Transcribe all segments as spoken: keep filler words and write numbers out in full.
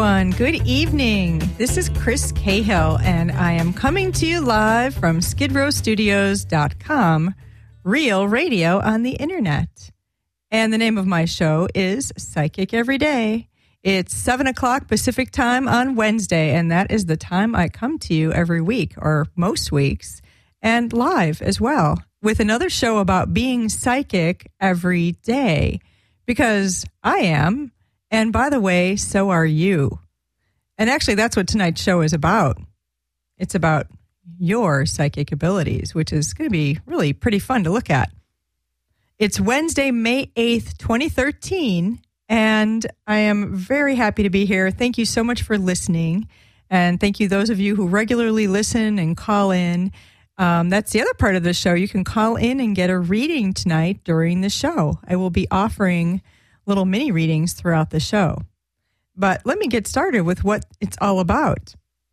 everyone. Good evening. This is Chris Cahill, and I am coming to you live from skid row studios dot com, real radio on the internet. And the name of my show is Psychic Every Day. It's seven o'clock Pacific time on Wednesday, and that is the time I come to you every week, or most weeks, and live as well, with another show about being psychic every day. Because I am, and by the way, so are you. And actually, that's what tonight's show is about. It's about your psychic abilities, which is going to be really pretty fun to look at. It's Wednesday, May eighth, twenty thirteen, and I am very happy to be here. Thank you so much for listening, and thank you those of you who regularly listen and call in. Um, that's the other part of the show. You can call in and get a reading tonight during the show. I will be offering little mini readings throughout the show. But let me get started with what it's all about.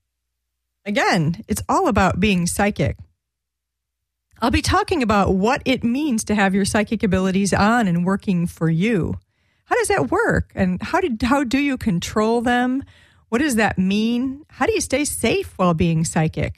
Again, it's all about being psychic. I'll be talking about what it means to have your psychic abilities on and working for you. How does that work? And how did how do you control them? What does that mean? How do you stay safe while being psychic?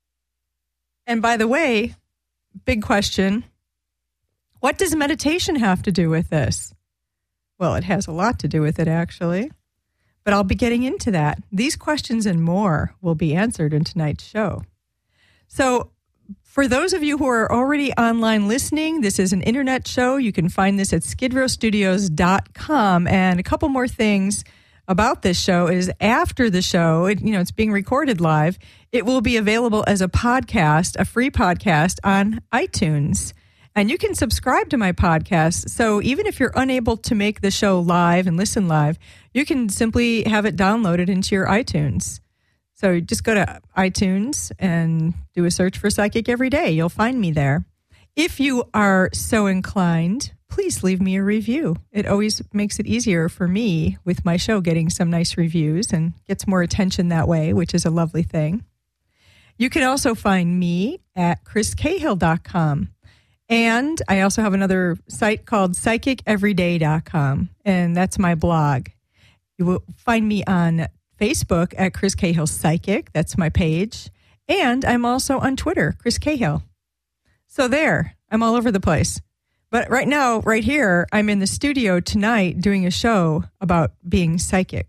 And by the way, big question, what does meditation have to do with this? Well, it has a lot to do with it, actually. But I'll be getting into that. These questions and more will be answered in tonight's show. So for those of you who are already online listening, this is an internet show. You can find this at skid row studios dot com. And a couple more things about this show is after the show, it, you know, it's being recorded live. It will be available as a podcast, a free podcast on iTunes. And you can subscribe to my podcast. So even if you're unable to make the show live and listen live, you can simply have it downloaded into your iTunes. So just go to iTunes and do a search for Psychic Every Day. You'll find me there. If you are so inclined, please leave me a review. It always makes it easier for me with my show getting some nice reviews and gets more attention that way, which is a lovely thing. You can also find me at chris cahill dot com. And I also have another site called psychic every day dot com, and that's my blog. You will find me on Facebook at Chris Cahill Psychic. That's my page. And I'm also on Twitter, Chris Cahill. So there, I'm all over the place. But right now, right here, I'm in the studio tonight doing a show about being psychic.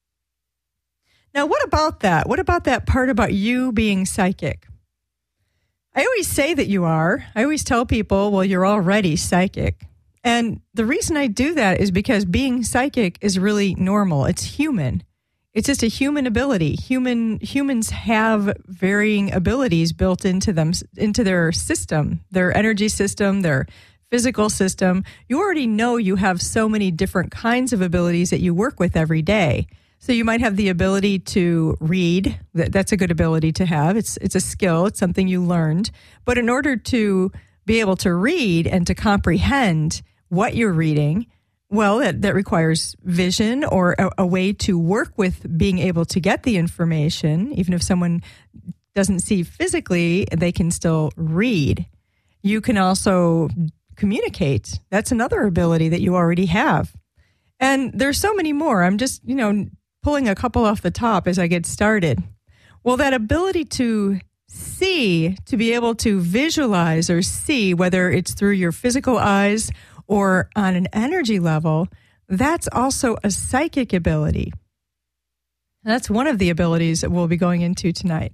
Now, what about that? What about that part about you being psychic? I always say that you are. I always tell people, well, you're already psychic. And the reason I do that is because being psychic is really normal. It's human. It's just a human ability. Human humans have varying abilities built into them, into their system, their energy system, their physical system. You already know you have so many different kinds of abilities that you work with every day. So you might have the ability to read. That's a good ability to have. It's it's a skill. It's something you learned. But in order to be able to read and to comprehend what you're reading, well, that, that requires vision or a, a way to work with being able to get the information. Even if someone doesn't see physically, they can still read. You can also communicate. That's another ability that you already have. And there's so many more. I'm just, you know, pulling a couple off the top as I get started. Well, that ability to see, to be able to visualize or see, whether it's through your physical eyes or on an energy level, that's also a psychic ability. That's one of the abilities that we'll be going into tonight.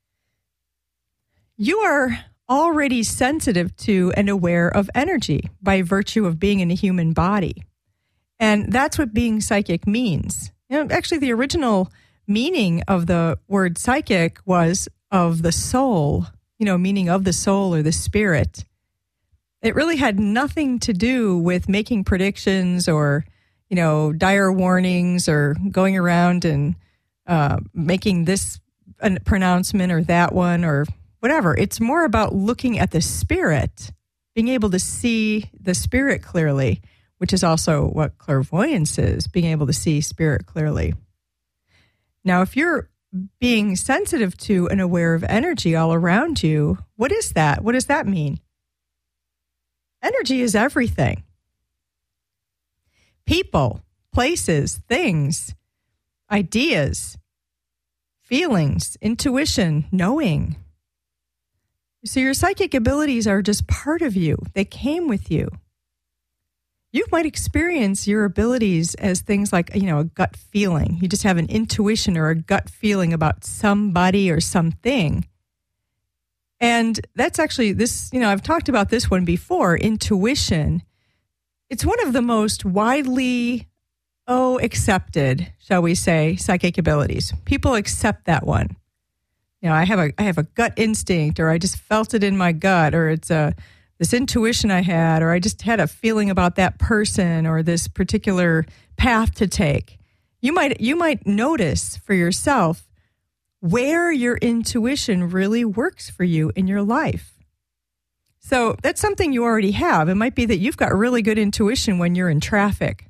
You are already sensitive to and aware of energy by virtue of being in a human body. And that's what being psychic means. You know, actually, the original meaning of the word psychic was of the soul, you know, meaning of the soul or the spirit. It really had nothing to do with making predictions or, you know, dire warnings or going around and uh, making this a pronouncement or that one or whatever. It's more about looking at the spirit, being able to see the spirit clearly, which is also what clairvoyance is, being able to see spirit clearly. Now, if you're being sensitive to and aware of energy all around you, what is that? What does that mean? Energy is everything. People, places, things ideas, feelings, intuition, knowing. So your psychic abilities are just part of you. They came with you. You might experience your abilities as things like, you know, a gut feeling. You just have an intuition or a gut feeling about somebody or something. And that's actually this, you know, I've talked about this one before, intuition. It's one of the most widely, oh, accepted, shall we say, psychic abilities. People accept that one. You know, I have a I have a gut instinct, or I just felt it in my gut, or it's a this intuition I had, or I just had a feeling about that person or this particular path to take. You might you might notice for yourself where your intuition really works for you in your life. So that's something you already have. It might be that you've got really good intuition when you're in traffic.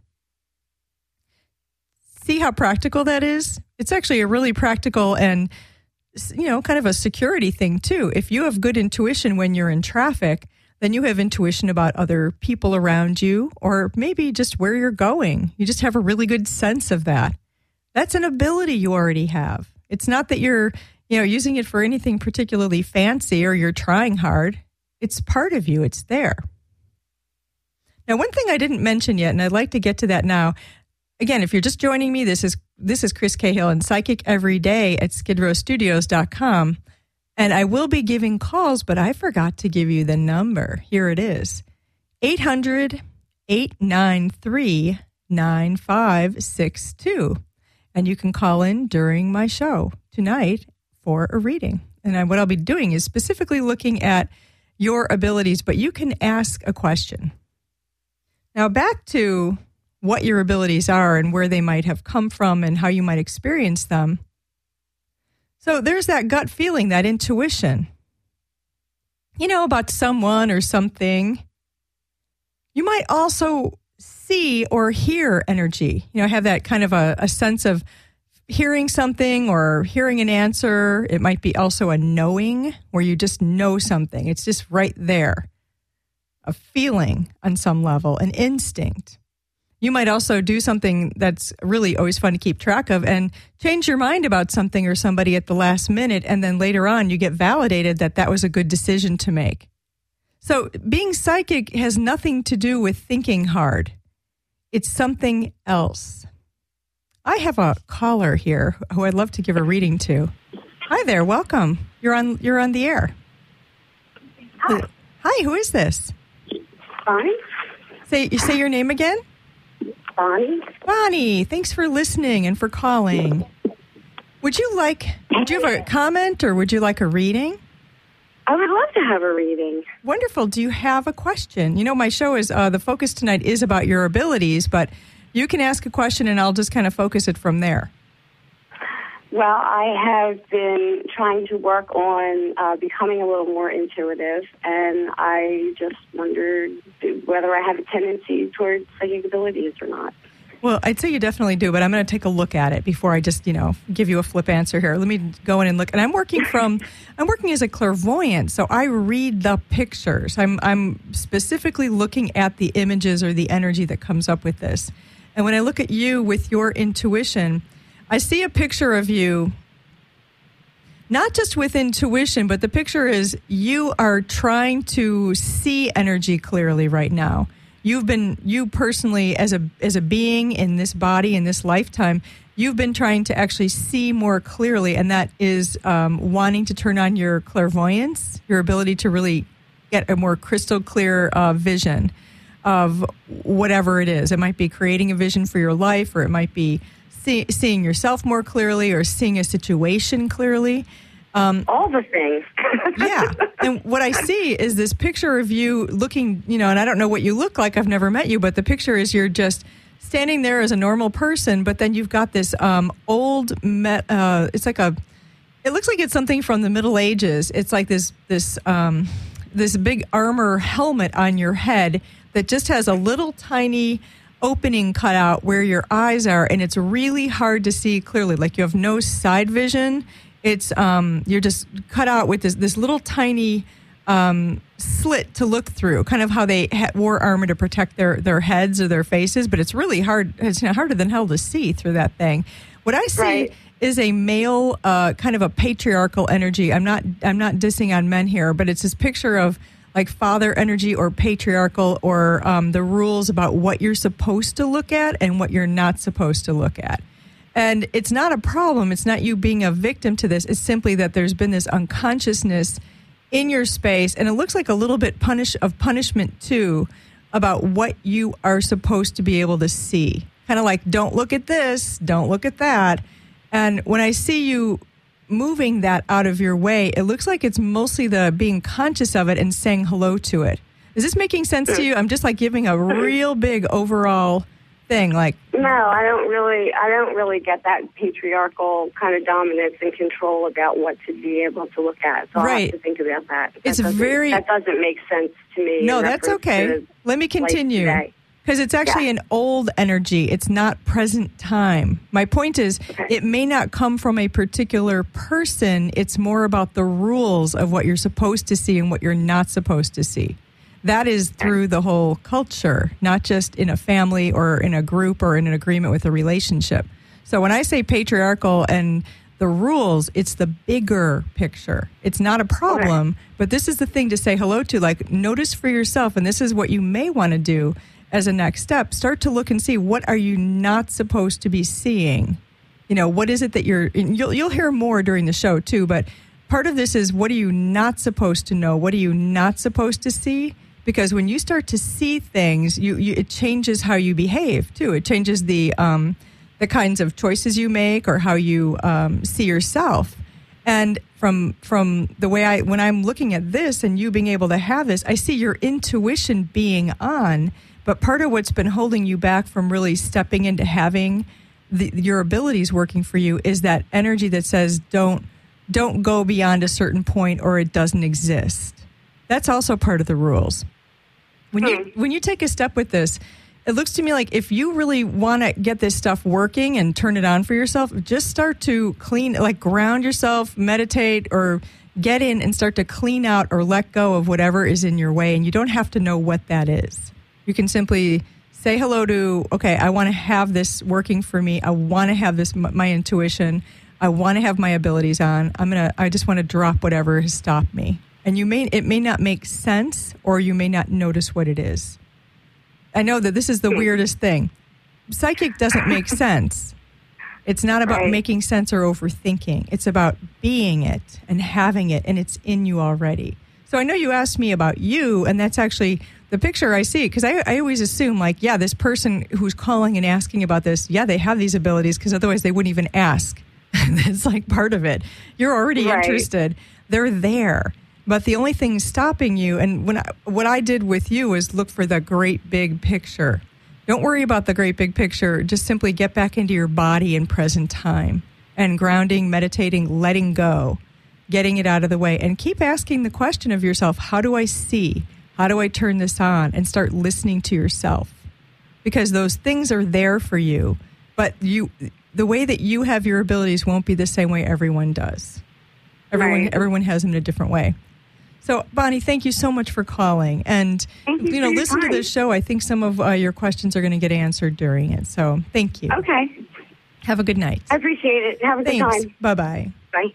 See how practical that is? It's actually a really practical and, you know, kind of a security thing too. If you have good intuition when you're in traffic, then you have intuition about other people around you, or maybe just where you're going. You just have a really good sense of that. That's an ability you already have. It's not that you're, you know, using it for anything particularly fancy or you're trying hard. It's part of you. It's there. Now, one thing I didn't mention yet, and I'd like to get to that now. Again, if you're just joining me, this is this is Chris Cahill and Psychic Every Day at skid row studios dot com. And I will be giving calls, but I forgot to give you the number. Here it is, eight hundred, eight nine three, nine five six two. And you can call in during my show tonight for a reading. And I, what I'll be doing is specifically looking at your abilities, but you can ask a question. Now, back to what your abilities are and where they might have come from and how you might experience them. So there's that gut feeling, that intuition, you know, about someone or something. You might also see or hear energy, you know, have that kind of a, a sense of hearing something or hearing an answer. It might be also a knowing, where you just know something. It's just right there. A feeling on some level, an instinct. You might also do something that's really always fun to keep track of and change your mind about something or somebody at the last minute, and then later on you get validated that that was a good decision to make. So being psychic has nothing to do with thinking hard. It's something else. I have a caller here who I'd love to give a reading to. Hi there, welcome. You're on you're on the air. Hi. Hi, who is this? Bonnie. Say say your name again? Bonnie. Bonnie, thanks for listening and for calling. Would you like, would you have a comment or would you like a reading? I would love to have a reading. Wonderful. Do you have a question? You know, my show is, uh, the focus tonight is about your abilities, but you can ask a question and I'll just kind of focus it from there. Well, I have been trying to work on uh, becoming a little more intuitive, and I just wondered whether I have a tendency towards psychic abilities or not. Well, I'd say you definitely do, but I'm going to take a look at it before I just, you know, give you a flip answer here. Let me go in and look. And I'm working from, I'm working as a clairvoyant, so I read the pictures. I'm, I'm specifically looking at the images or the energy that comes up with this. And when I look at you with your intuition, I see a picture of you, not just with intuition, but the picture is you are trying to see energy clearly right now. You've been, you personally, as a as a being in this body, in this lifetime, you've been trying to actually see more clearly, and that is um, wanting to turn on your clairvoyance, your ability to really get a more crystal clear uh, vision of whatever it is. It might be creating a vision for your life, or it might be See, seeing yourself more clearly or seeing a situation clearly. Um, All the things. Yeah. And what I see is this picture of you looking, you know, and I don't know what you look like. I've never met you, but the picture is you're just standing there as a normal person, but then you've got this um, old, met, uh, it's like a, it looks like it's something from the Middle Ages. It's like this, this, um, this big armor helmet on your head that just has a little tiny opening cut out where your eyes are, and it's really hard to see clearly. Like you have no side vision. It's um, you're just cut out with this this little tiny um, slit to look through. Kind of how they ha- wore armor to protect their their heads or their faces, but it's really hard. It's harder than hell to see through that thing. What I see Right. is a male, uh, kind of a patriarchal energy. I'm not, I'm not dissing on men here, but it's this picture of like father energy or patriarchal, or um, the rules about what you're supposed to look at and what you're not supposed to look at. And it's not a problem. It's not you being a victim to this. It's simply that there's been this unconsciousness in your space, and it looks like a little bit punish of punishment too, about what you are supposed to be able to see. Kind of like, don't look at this, don't look at that. And when I see you moving that out of your way, it looks like it's mostly the being conscious of it and saying hello to it. Is this making sense to you? I'm just like giving a real big overall thing. Like, No, I don't really. I don't really get that patriarchal kind of dominance and control about what to be able to look at. So Right. I have to think about that. That It's doesn't- very- That doesn't make sense to me. no, in that's reference okay. to Let me life continue. today. Because it's actually Yeah. an old energy. It's not present time. My point is, Okay. it may not come from a particular person. It's more about the rules of what you're supposed to see and what you're not supposed to see. That is through the whole culture, not just in a family or in a group or in an agreement with a relationship. So when I say patriarchal and the rules, it's the bigger picture. It's not a problem, but this is the thing to say hello to. Like, notice for yourself, and this is what you may want to do as a next step. Start to look and see, what are you not supposed to be seeing? You know, what is it that you're, and you'll, you'll hear more during the show too, but part of this is, what are you not supposed to know? What are you not supposed to see? Because when you start to see things, you, you it changes how you behave too. It changes the um, the kinds of choices you make or how you um, see yourself. And from from the way I, when I'm looking at this and you being able to have this, I see your intuition being on. But part of what's been holding you back from really stepping into having the, your abilities working for you is that energy that says, don't don't go beyond a certain point or it doesn't exist. That's also part of the rules. When you when you take a step with this, it looks to me like if you really want to get this stuff working and turn it on for yourself, just start to clean, like ground yourself, meditate, or get in and start to clean out or let go of whatever is in your way. And you don't have to know what that is. You can simply say hello to, okay, I want to have this working for me. I want to have this, my intuition. I want to have my abilities on. I'm going to, I just want to drop whatever has stopped me. And you may, it may not make sense, or you may not notice what it is. I know that this is the weirdest thing. Psychic doesn't make sense. It's not about Right. making sense or overthinking. It's about being it and having it, and it's in you already. So I know you asked me about you, and that's actually the picture I see, because I, I always assume, like, yeah, this person who's calling and asking about this, yeah, they have these abilities, because otherwise they wouldn't even ask. It's like part of it. You're already Right. interested. They're there. But the only thing stopping you, and when I, what I did with you is look for the great big picture. Don't worry about the great big picture. Just simply get back into your body in present time and grounding, meditating, letting go, getting it out of the way. And keep asking the question of yourself, how do I see? How do I turn this on? And start listening to yourself. Because those things are there for you. But you, the way that you have your abilities won't be the same way everyone does. Everyone, Right. everyone has them in a different way. So, Bonnie, thank you so much for calling. And, Thank you you for know, your listen to time. this show. I think some of uh, your questions are going to get answered during it. So, thank you. Okay. Have a good night. I appreciate it. Have a good Thanks. time. Bye-bye. Bye.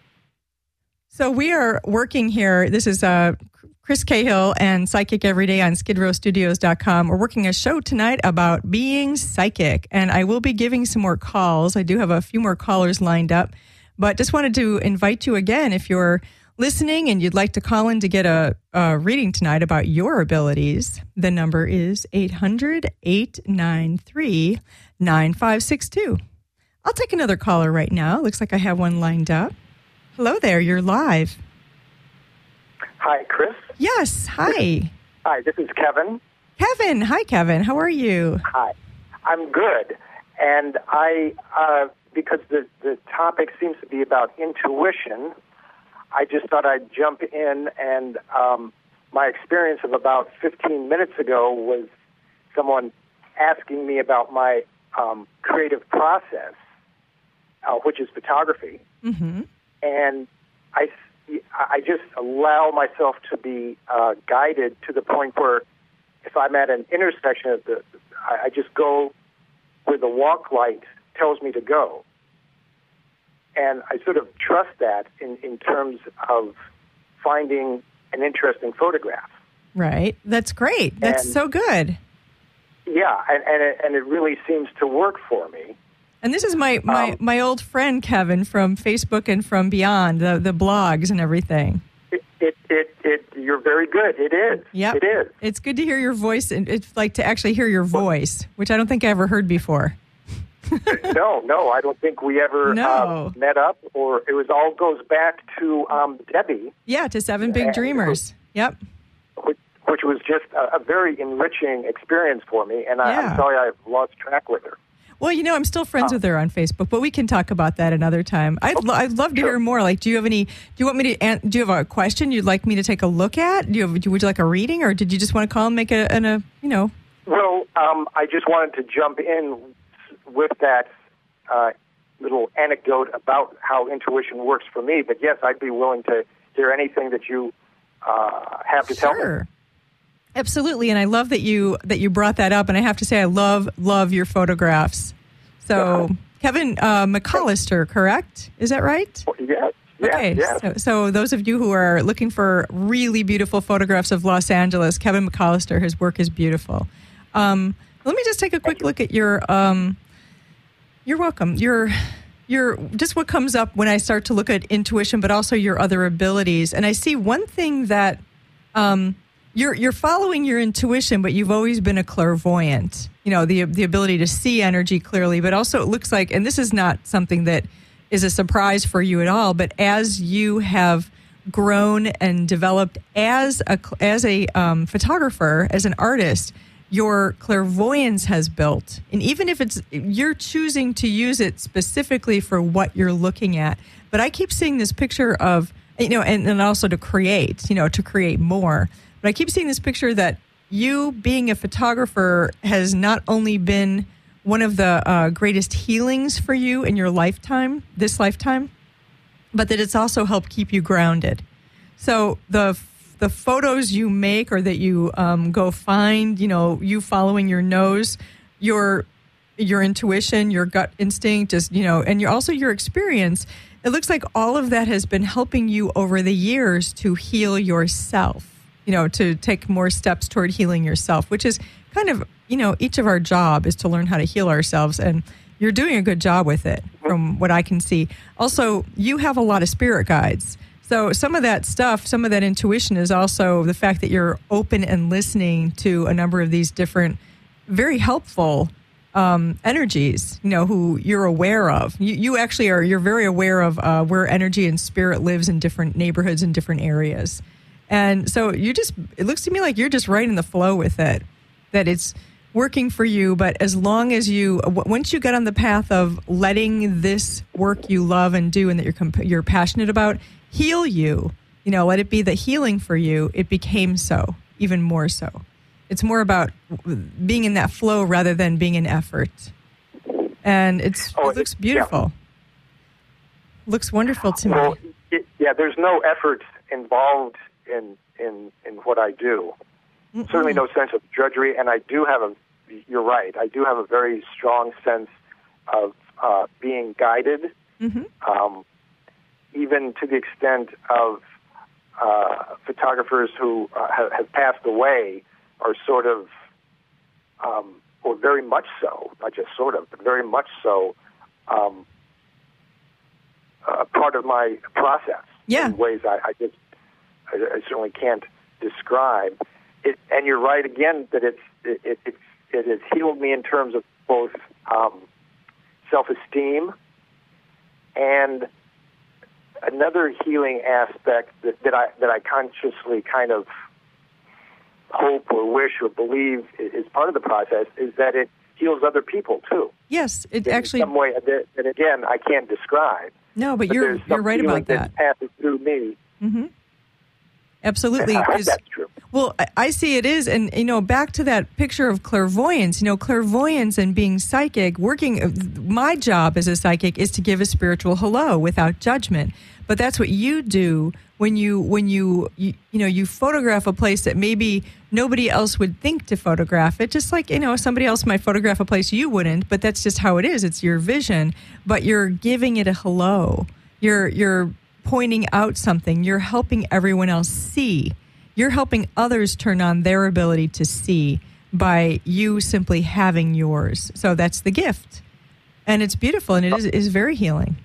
So we are working here. This is uh, Chris Cahill and Psychic Every Day on skid row studios dot com. We're working a show tonight about being psychic. And I will be giving some more calls. I do have a few more callers lined up. But just wanted to invite you again, if you're listening and you'd like to call in to get a, a reading tonight about your abilities, the number is eight hundred, eight nine three, nine five six two. I'll take another caller right now. Looks like I have one lined up. Hello there, you're live. Hi, Chris. Yes, hi. Hi, this is Kevin. Kevin, hi Kevin, how are you? Hi. I'm good. And I, uh, because the, the topic seems to be about intuition, I just thought I'd jump in, and um, my experience of about fifteen minutes ago was someone asking me about my um, creative process, uh, which is photography. Mm-hmm. And I, I just allow myself to be uh, guided to the point where if I'm at an intersection of the, I, I just go where the walk light tells me to go. and I sort of trust that in, in terms of finding an interesting photograph. Right. That's great. That's and, so good. Yeah, and and it, and it really seems to work for me. And this is my, my, um, my old friend, Kevin, from Facebook and from beyond, the, the blogs and everything. It, it, it, it, you're very good. It is. Yep. It is. It's good to hear your voice, and it's like to actually hear your voice, which I don't think I ever heard before. no, no, I don't think we ever no. uh, met up, or it was all goes back to um, Debbie. Yeah, to Seven Big Dreamers. Yep. Which, which was just a, a very enriching experience for me, and I, yeah. I'm sorry I've lost track with her. Well, you know, I'm still friends oh. with her on Facebook, but we can talk about that another time. I'd, lo- I'd love to sure. hear more. Like, do you have any? Do you want me to? An- do you have a question you'd like me to take a look at? Do you have? Would you like a reading, or did you just want to call and make a, an, a you know? Well, um, I just wanted to jump in with that uh, little anecdote about how intuition works for me. But yes, I'd be willing to hear anything that you uh, have to sure. tell me. Absolutely, and I love that you that you brought that up. And I have to say, I love love your photographs. So, yeah. Kevin uh, McAllister, correct? Is that right? Yes. Yes, okay. Yes. So, so those of you who are looking for really beautiful photographs of Los Angeles, Kevin McAllister, his work is beautiful. Um, let me just take a quick look at your. Um, you're welcome. Your. Your just what comes up when I start to look at intuition, but also your other abilities. And I see one thing that. Um, You're you're following your intuition, but you've always been a clairvoyant. You know, the the ability to see energy clearly, but also it looks like, and this is not something that is a surprise for you at all, but as you have grown and developed as a as a um, photographer, as an artist, your clairvoyance has built. And even if it's you're choosing to use it specifically for what you're looking at, but I keep seeing this picture of, you know, and, and also to create, you know, to create more. But I keep seeing this picture that you being a photographer has not only been one of the uh, greatest healings for you in your lifetime, this lifetime, but that it's also helped keep you grounded. So the the photos you make or that you um, go find, you know, you following your nose, your your intuition, your gut instinct, just, you know, and you're also your experience, it looks like all of that has been helping you over the years to heal yourself. You know, to take more steps toward healing yourself, which is kind of, you know, each of our job is to learn how to heal ourselves. And you're doing a good job with it from what I can see. Also, you have a lot of spirit guides. So some of that stuff, some of that intuition is also the fact that you're open and listening to a number of these different, very helpful um, energies, you know, who you're aware of. You, you actually are, you're very aware of uh, where energy and spirit lives in different neighborhoods and different areas. And so you just, it looks to me like you're just right in the flow with it, that it's working for you. But as long as you, once you get on the path of letting this work you love and do and that you're you're passionate about heal you, you know, let it be the healing for you, it became so, even more so. It's more about being in that flow rather than being in effort. And it's oh, it looks beautiful. Yeah. Looks wonderful to well, me. It, yeah, there's no effort involved in in in what I do. Mm-mm. Certainly no sense of drudgery, and I do have a, you're right, I do have a very strong sense of uh, being guided, mm-hmm. um, even to the extent of uh, photographers who uh, have, have passed away are sort of, um, or very much so, not just sort of, but very much so, um, a part of my process yeah. in ways I, I just I, I certainly can't describe. It, and you're right again that it's it, it, it, it has healed me in terms of both um, self-esteem and another healing aspect that, that I that I consciously kind of hope or wish or believe is part of the process is that it heals other people too. Yes, it in actually some way that, that again I can't describe. No, but, but you're you're right about that. That passes through me. Mm-hmm. Absolutely. I hope that's true. Well, I- I see it is. And, you know, back to that picture of clairvoyance, you know, clairvoyance and being psychic, working, my job as a psychic is to give a spiritual hello without judgment. But that's what you do when you, when you, you, you know, you photograph a place that maybe nobody else would think to photograph it. Just like, you know, somebody else might photograph a place you wouldn't, but that's just how it is. It's your vision, but you're giving it a hello. You're, you're pointing out something. You're helping everyone else see. You're helping others turn on their ability to see by you simply having yours. So that's the gift. And it's beautiful, and it is, is very healing.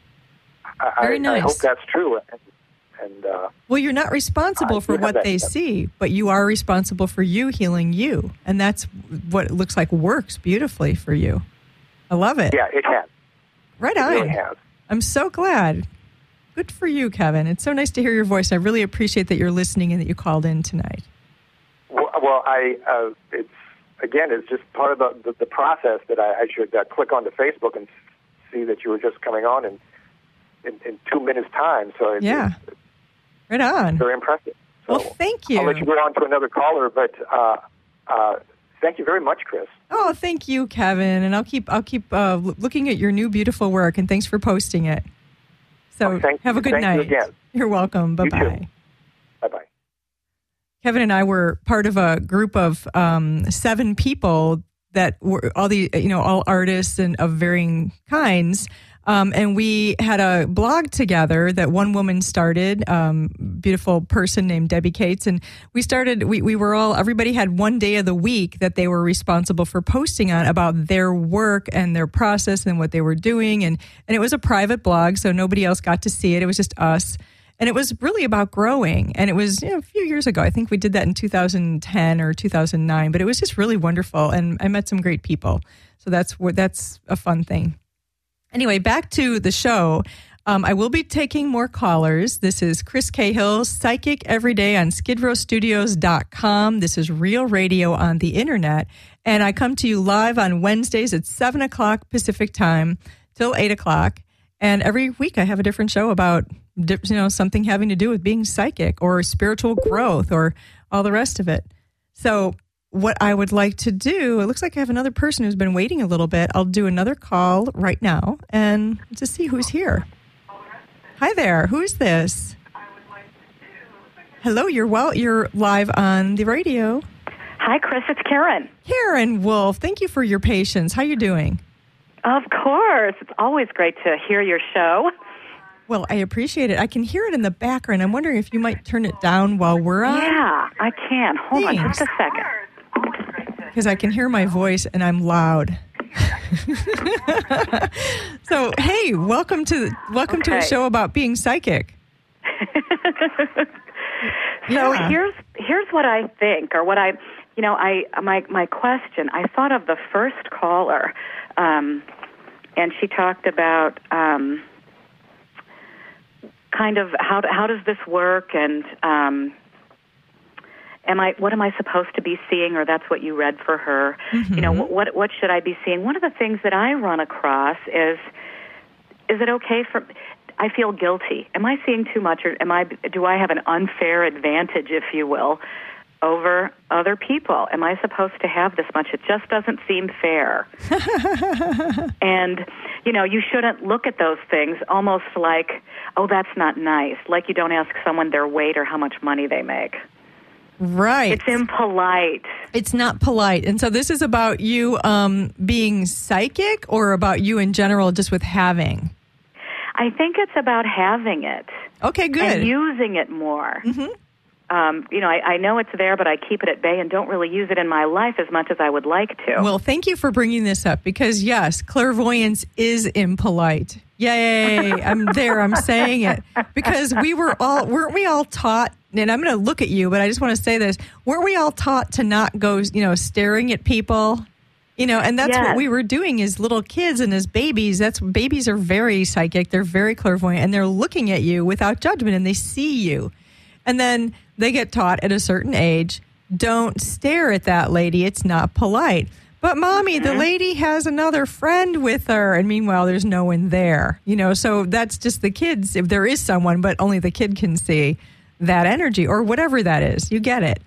I, Very nice. I hope that's true. And, and uh, well, you're not responsible I for what they see, but you are responsible for you healing you. And that's what it looks like works beautifully for you. I love it. Yeah, it has. Right it on. Really has. I'm so glad. Good for you, Kevin. It's so nice to hear your voice. I really appreciate that you're listening and that you called in tonight. Well, well I uh, it's again, it's just part of the, the, the process that I, I should uh, click onto Facebook and see that you were just coming on in, in, in two minutes' time. So it's, yeah, it's, right on. Very impressive. So well, thank you. I'll let you go on to another caller, but uh, uh, thank you very much, Chris. Oh, thank you, Kevin. And I'll keep I'll keep uh, looking at your new beautiful work. And thanks for posting it. So oh, thank have you. a good thank night. You again. You're welcome. Bye bye. Bye bye. Kevin and I were part of a group of um, seven people that were all the, you know, all artists and of varying kinds. Um, and we had a blog together that one woman started, um, beautiful person named Debbie Cates. And we started, we, we were all, everybody had one day of the week that they were responsible for posting on about their work and their process and what they were doing. And, and it was a private blog, so nobody else got to see it. It was just us. And it was really about growing. And it was, you know, a few years ago. I think we did that in two thousand ten or two thousand nine. But it was just really wonderful. And I met some great people. So that's that's a fun thing. Anyway, back to the show. Um, I will be taking more callers. This is Chris Cahill, Psychic Every Day on skid row studios dot com. This is Real Radio on the Internet. And I come to you live on Wednesdays at seven o'clock Pacific time till eight o'clock. And every week I have a different show about, you know, something having to do with being psychic or spiritual growth or all the rest of it. So what I would like to do, it looks like I have another person who's been waiting a little bit. I'll do another call right now and to see who's here. Hi there. Who's this? Hello, you're well. You're live on the radio. Hi, Chris. It's Karen. Karen Wolf. Thank you for your patience. How you doing? Of course. It's always great to hear your show. Well, I appreciate it. I can hear it in the background. I'm wondering if you might turn it down while we're on. Yeah, I can. Hold Thanks. on just a second. Because I can hear my voice and I'm loud. So, hey, welcome to welcome okay. to a show about being psychic. So yeah. here's here's what I think, or what I, you know, I my my question. I thought of the first caller, um, and she talked about um, kind of how how does this work, and um, am I what am I supposed to be seeing, or that's what you read for her. Mm-hmm. You know, what what should I be seeing? One of the things that I run across is, is it okay for I feel guilty. Am I seeing too much, or am I? Do I have an unfair advantage, if you will, over other people? Am I supposed to have this much? It just doesn't seem fair. And, you know, you shouldn't look at those things almost like, oh, that's not nice. Like you don't ask someone their weight or how much money they make. Right. It's impolite. It's not polite. And so this is about you um, being psychic, or about you in general just with having? I think it's about having it. Okay, good. And using it more. Mm-hmm. Um, you know, I, I know it's there, but I keep it at bay and don't really use it in my life as much as I would like to. Well, thank you for bringing this up, because, yes, clairvoyance is impolite. Yay, I'm there, I'm saying it. Because we were all, weren't we all taught, and I'm going to look at you, but I just want to say this, weren't we all taught to not go, you know, staring at people? You know, and that's yes. what we were doing as little kids and as babies. That's babies are very psychic. They're very clairvoyant, and they're looking at you without judgment, and they see you. And then they get taught at a certain age, don't stare at that lady. It's not polite. But, Mommy, mm-hmm. the lady has another friend with her, and meanwhile, there's no one there. You know, so that's just the kids, if there is someone, but only the kid can see that energy or whatever that is. You get it.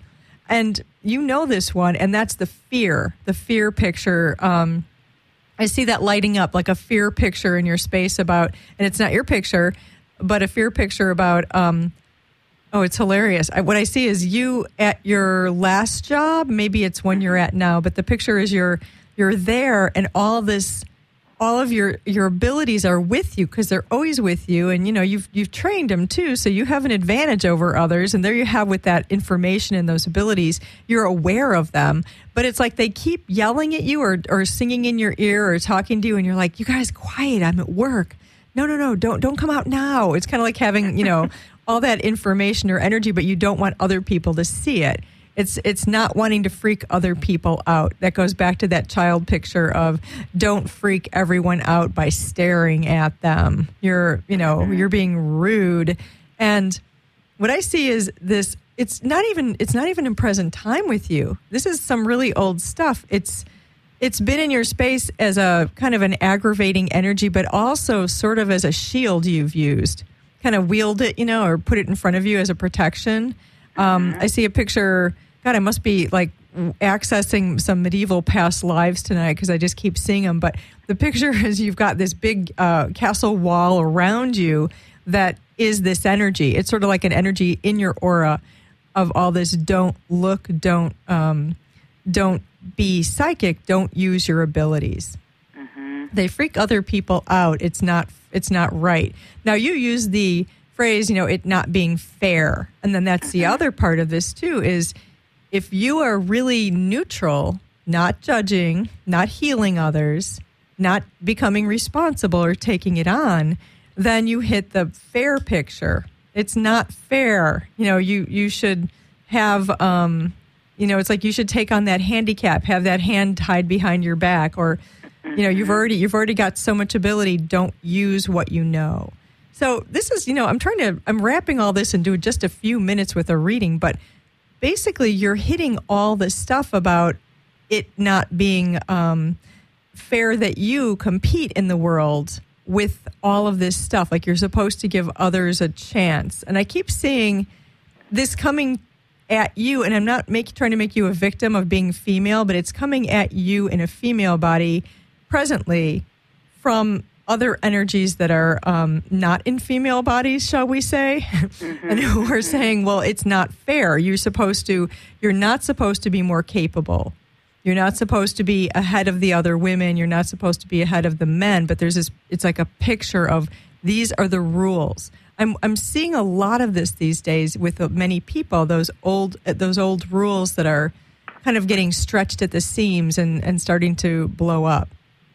And you know this one, and that's the fear, the fear picture. Um, I see that lighting up like a fear picture in your space about, and it's not your picture, but a fear picture about, um, oh, it's hilarious. I, what I see is you at your last job. Maybe it's one you're at now, but the picture is you're, you're there, and all this, all of your, your abilities are with you because they're always with you. And, you know, you've, you've trained them too. So you have an advantage over others. And there you have with that information and those abilities, you're aware of them. But it's like they keep yelling at you or, or singing in your ear or talking to you. And you're like, you guys, quiet. I'm at work. No, no, no. Don't, don't come out now. It's kind of like having, you know, all that information or energy, but you don't want other people to see it. It's it's not wanting to freak other people out. That goes back to that child picture of don't freak everyone out by staring at them. You're, you know, you're being rude. And what I see is this, it's not even it's not even in present time with you. This is some really old stuff. It's it's been in your space as a kind of an aggravating energy, but also sort of as a shield you've used. Kind of wield it, you know, or put it in front of you as a protection. Um, I see a picture. God, I must be like accessing some medieval past lives tonight because I just keep seeing them. But the picture is you've got this big uh, castle wall around you that is this energy. It's sort of like an energy in your aura of all this. Don't look, don't um, don't be psychic. Don't use your abilities. Mm-hmm. They freak other people out. It's not. It's not right. Now you use the phrase, you know, it not being fair, and then that's the other part of this too is. If you are really neutral, not judging, not healing others, not becoming responsible or taking it on, then you hit the fair picture. It's not fair. You know, you, you should have, um, you know, it's like you should take on that handicap, have that hand tied behind your back, or, you know, you've already you've already got so much ability. Don't use what you know. So this is, you know, I'm trying to, I'm wrapping all this into just a few minutes with a reading, but basically, you're hitting all this stuff about it not being um, fair that you compete in the world with all of this stuff. Like you're supposed to give others a chance. And I keep seeing this coming at you, and I'm not make, trying to make you a victim of being female, but it's coming at you in a female body presently from other energies that are um, not in female bodies, shall we say, mm-hmm. and who are saying, well, it's not fair. You're supposed to, you're not supposed to be more capable. You're not supposed to be ahead of the other women. You're not supposed to be ahead of the men. But there's this, it's like a picture of these are the rules. I'm I'm seeing a lot of this these days with many people, those old those old rules that are kind of getting stretched at the seams and, and starting to blow up.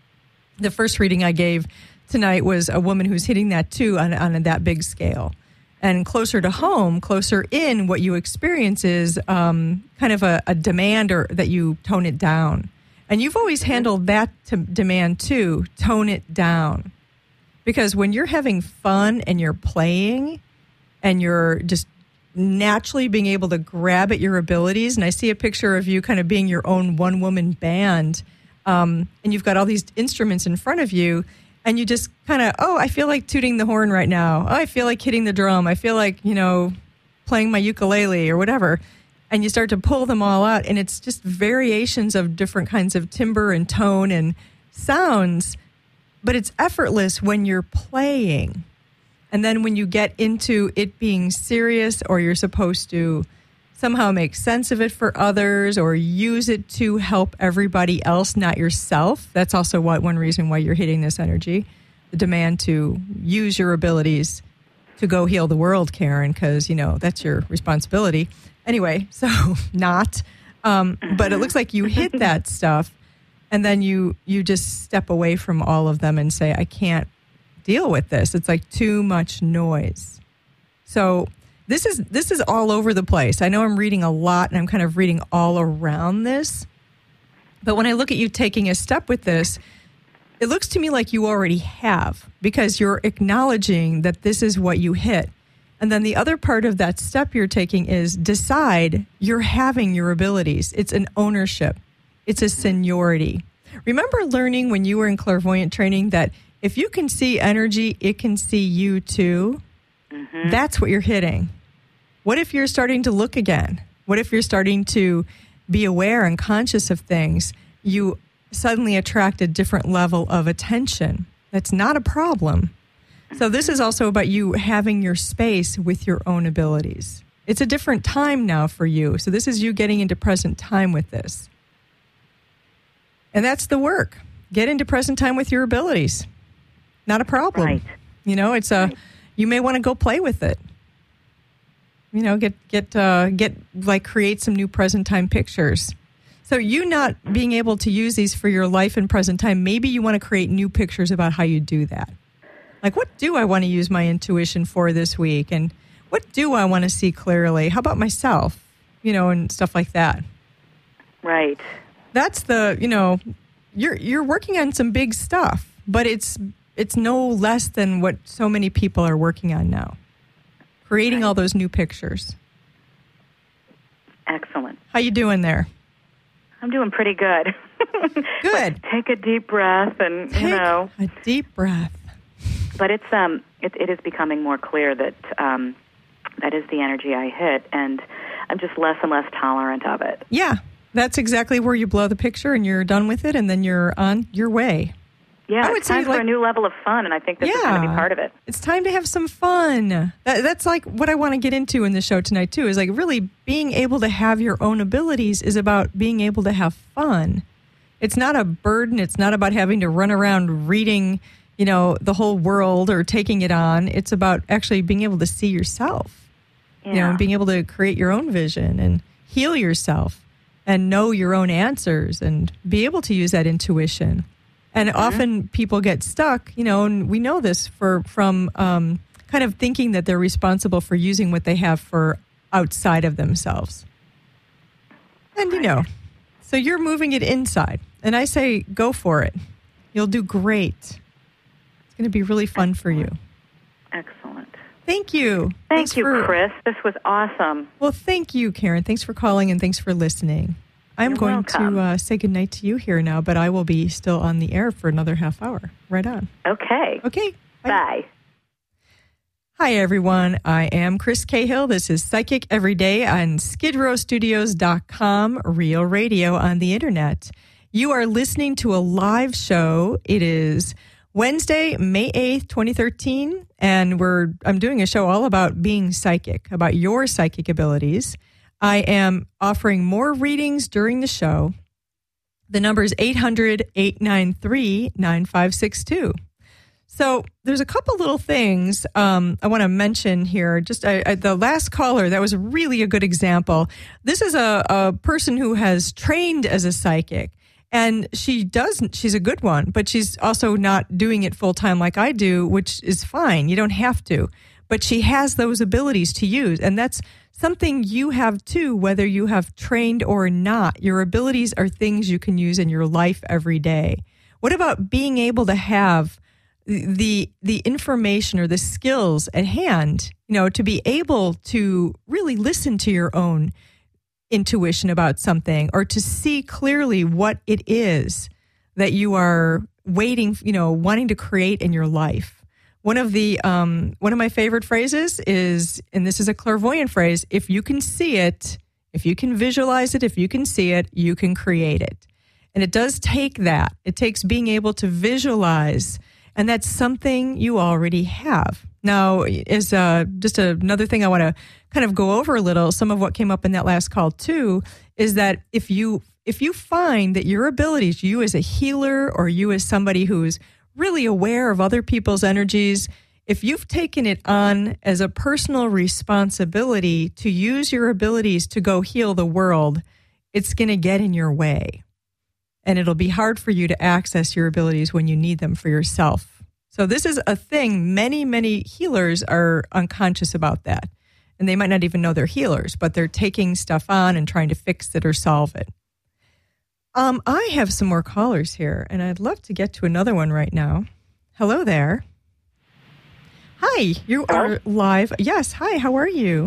The first reading I gave tonight was a woman who's hitting that too on, on that big scale. And closer to home, closer in, what you experience is um, kind of a, a demand or that you tone it down. And you've always handled that to demand too, tone it down. Because when you're having fun and you're playing and you're just naturally being able to grab at your abilities, and I see a picture of you kind of being your own one-woman band, Um, and you've got all these instruments in front of you, and you just kind of, oh, I feel like tooting the horn right now. Oh, I feel like hitting the drum. I feel like, you know, playing my ukulele or whatever. And you start to pull them all out, and it's just variations of different kinds of timbre and tone and sounds, but it's effortless when you're playing. And then when you get into it being serious, or you're supposed to somehow make sense of it for others or use it to help everybody else, not yourself. That's also what one reason why you're hitting this energy, the demand to use your abilities to go heal the world, Karen, because, you know, that's your responsibility. Anyway, so not. Um, but it looks like you hit that stuff, and then you you just step away from all of them and say, I can't deal with this. It's like too much noise. So This is this is all over the place. I know I'm reading a lot, and I'm kind of reading all around this. But when I look at you taking a step with this, it looks to me like you already have, because you're acknowledging that this is what you hit. And then the other part of that step you're taking is decide you're having your abilities. It's an ownership. It's a seniority. Remember learning when you were in clairvoyant training that if you can see energy, it can see you too? Mm-hmm. That's what you're hitting. What if you're starting to look again? What if you're starting to be aware and conscious of things? You suddenly attract a different level of attention. That's not a problem. So this is also about you having your space with your own abilities. It's a different time now for you. So this is you getting into present time with this. And that's the work. Get into present time with your abilities. Not a problem. Right. You know, it's a, right. You may want to go play with it. You know, get, get, uh, get, like, create some new present time pictures. So you not being able to use these for your life in present time, maybe you want to create new pictures about how you do that. Like, what do I want to use my intuition for this week? And what do I want to see clearly? How about myself? You know, and stuff like that. Right. That's the, you know, you're you're working on some big stuff, but it's it's no less than what so many people are working on now. Creating right. all those new pictures. Excellent. How you doing there? I'm doing pretty good. Good. But take a deep breath, and Take you know, a deep breath. But it's um, it, it is becoming more clear that um, that is the energy I hit, and I'm just less and less tolerant of it. Yeah, that's exactly where you blow the picture, and you're done with it, and then you're on your way. Yeah, I would it's time say, like, for a new level of fun, and I think this yeah, is going to be part of it. It's time to have some fun. That, that's like what I want to get into in the show tonight, too, is like really being able to have your own abilities is about being able to have fun. It's not a burden. It's not about having to run around reading, you know, the whole world or taking it on. It's about actually being able to see yourself, Yeah. you know, and being able to create your own vision and heal yourself and know your own answers and be able to use that intuition. And mm-hmm. often people get stuck, you know, and we know this for from um, kind of thinking that they're responsible for using what they have for outside of themselves. And, you know, so you're moving it inside. And I say, go for it. You'll do great. It's going to be really fun for you. Excellent. Thank you. Thank Thanks you, for, Chris. This was awesome. Well, thank you, Karen. Thanks for calling and thanks for listening. I'm You're going welcome. to uh, say goodnight to you here now, but I will be still on the air for another half hour. Right on. Okay. Okay. Bye. Bye. Hi, everyone. I am Chris Cahill. This is Psychic Every Day on skid row studios dot com, real radio on the internet. You are listening to a live show. It is Wednesday, May eighth, twenty thirteen, and we're I'm doing a show all about being psychic, about your psychic abilities. I am offering more readings during the show. The number is eight hundred, eight nine three, nine five six two. So there's a couple little things um, I want to mention here. Just I, I, the last caller, that was really a good example. This is a, a person who has trained as a psychic, and she does. She's a good one, but she's also not doing it full time like I do, which is fine. You don't have to, but she has those abilities to use, and that's something you have too, whether you have trained or not. Your abilities are things you can use in your life every day. What about being able to have the the information or the skills at hand, you know, to be able to really listen to your own intuition about something, or to see clearly what it is that you are waiting, you know, wanting to create in your life. One of the um, one of my favorite phrases is, and this is a clairvoyant phrase, if you can see it, if you can visualize it, if you can see it, you can create it. And it does take that. It takes being able to visualize. And that's something you already have. Now, is uh, just a, another thing I want to kind of go over a little. Some of what came up in that last call too is that if you if you find that your abilities, you as a healer or you as somebody who's really aware of other people's energies, if you've taken it on as a personal responsibility to use your abilities to go heal the world, it's going to get in your way. And it'll be hard for you to access your abilities when you need them for yourself. So this is a thing. Many, many healers are unconscious about that. And they might not even know they're healers, but they're taking stuff on and trying to fix it or solve it. Um, I have some more callers here, and I'd love to get to another one right now. Hello there. Hi, you Hello? are live. Yes, hi, how are you?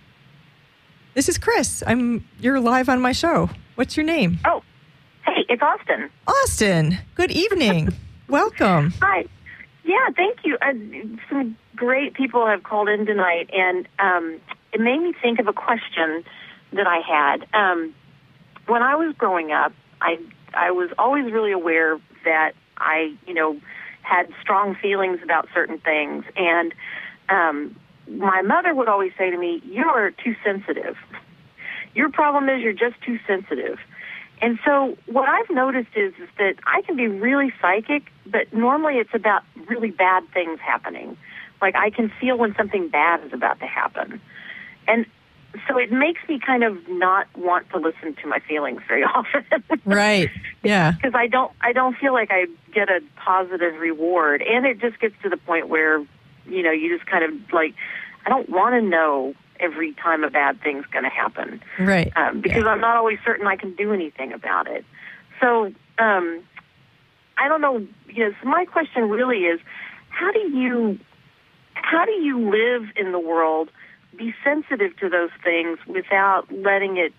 This is Chris. I'm. You're live on my show. What's your name? Oh. Hey, it's Austin. Austin, good evening. Welcome. Hi. Yeah, thank you. Uh, some great people have called in tonight, and um, it made me think of a question that I had. Um, when I was growing up, I I was always really aware that I, you know, had strong feelings about certain things. And um, my mother would always say to me, "You are too sensitive. Your problem is you're just too sensitive." And so what I've noticed is, is that I can be really psychic, but normally it's about really bad things happening. Like I can feel when something bad is about to happen. And so it makes me kind of not want to listen to my feelings very often. Right. Yeah. Because I don't, I don't feel like I get a positive reward. And it just gets to the point where, you know, you just kind of like, I don't want to know every time a bad thing's going to happen. Right. Um, because yeah. I'm not always certain I can do anything about it. So um, I don't know. You know, so my question really is, how do you, how do you live in the world, be sensitive to those things without letting it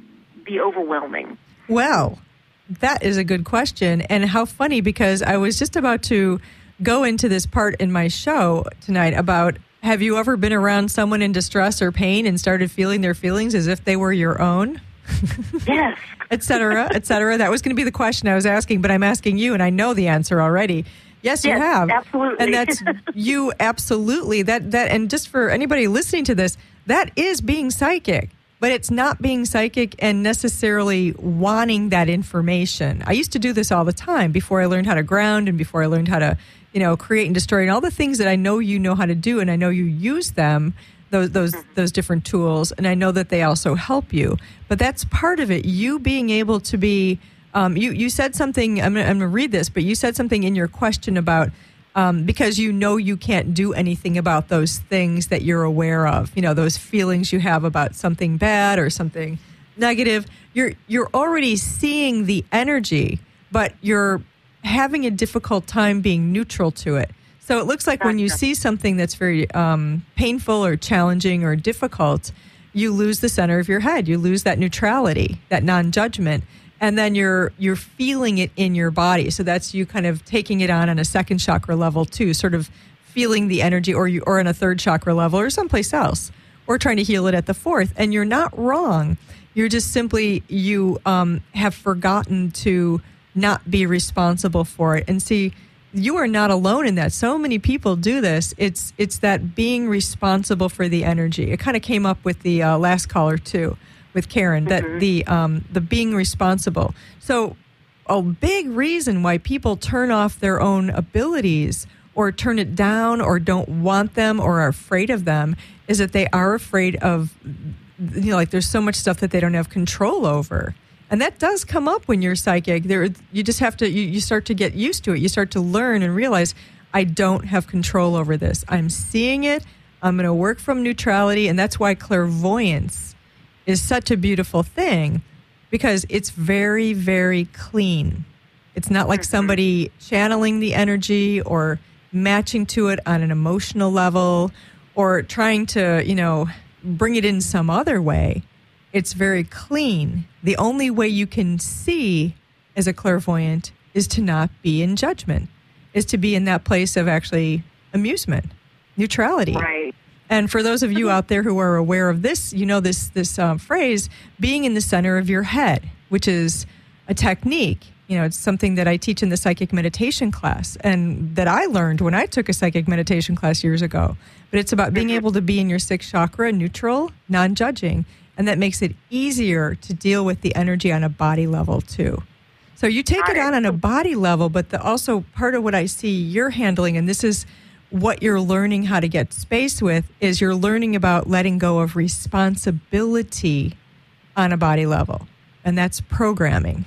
be overwhelming? Well, that is a good question. And how funny, because I was just about to go into this part in my show tonight about, have you ever been around someone in distress or pain and started feeling their feelings as if they were your own? Yes. et cetera, et cetera. That was going to be the question I was asking, but I'm asking you, and I know the answer already. Yes, you yes, have. Absolutely. And that's you absolutely. That that and just for anybody listening to this, that is being psychic. But it's not being psychic and necessarily wanting that information. I used to do this all the time before I learned how to ground and before I learned how to, you know, create and destroy and all the things that I know you know how to do, and I know you use them, those those those different tools, and I know that they also help you. But that's part of it. You being able to be, um, you you said something. I'm gonna, I'm gonna read this, but you said something in your question about. Um, because you know you can't do anything about those things that you're aware of, you know, those feelings you have about something bad or something negative. You're you're already seeing the energy, but you're having a difficult time being neutral to it. So it looks like when you see something that's very um, painful or challenging or difficult, you lose the center of your head. You lose that neutrality, that non-judgment. And then you're you're feeling it in your body. So that's you kind of taking it on on a second chakra level too, sort of feeling the energy, or you or on a third chakra level or someplace else, or trying to heal it at the fourth. And you're not wrong. You're just simply, you um, have forgotten to not be responsible for it. And see, you are not alone in that. So many people do this. It's it's that being responsible for the energy. It kind of came up with the uh, last caller too. With Karen, that mm-hmm. the um, the being responsible. So a big reason why people turn off their own abilities or turn it down or don't want them or are afraid of them is that they are afraid of, you know, like there's so much stuff that they don't have control over. And that does come up when you're psychic. There, you just have to, you, you start to get used to it. You start to learn and realize, I don't have control over this. I'm seeing it. I'm going to work from neutrality. And that's why clairvoyance is such a beautiful thing, because it's very, very clean. It's not like somebody channeling the energy or matching to it on an emotional level or trying to, you know, bring it in some other way. It's very clean. The only way you can see as a clairvoyant is to not be in judgment, is to be in that place of actually amusement, neutrality. Right. And for those of you out there who are aware of this, you know this this um, phrase, being in the center of your head, which is a technique. You know, it's something that I teach in the psychic meditation class and that I learned when I took a psychic meditation class years ago. But it's about being able to be in your sixth chakra, neutral, non-judging, and that makes it easier to deal with the energy on a body level too. So you take it on on a body level, but the, also part of what I see you're handling, and this is what you're learning how to get space with, is you're learning about letting go of responsibility on a body level. And that's programming.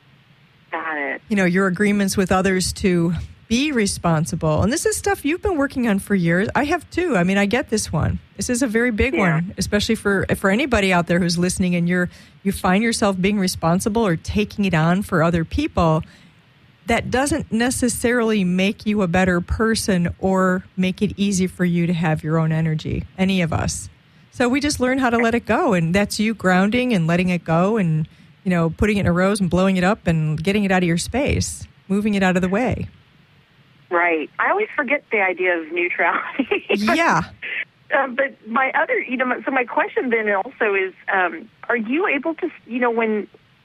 Got it. You know, your agreements with others to be responsible. And this is stuff you've been working on for years. I have too. I mean, I get this one. This is a very big yeah. one, especially for for anybody out there who's listening and you're you find yourself being responsible or taking it on for other people. That doesn't necessarily make you a better person or make it easy for you to have your own energy, any of us. So we just learn how to let it go, and that's you grounding and letting it go and, you know, putting it in a rose and blowing it up and getting it out of your space, moving it out of the way. Right. I always forget the idea of neutrality. Yeah. uh, but my other, you know, so my question then also is, um, are you able to, you know, when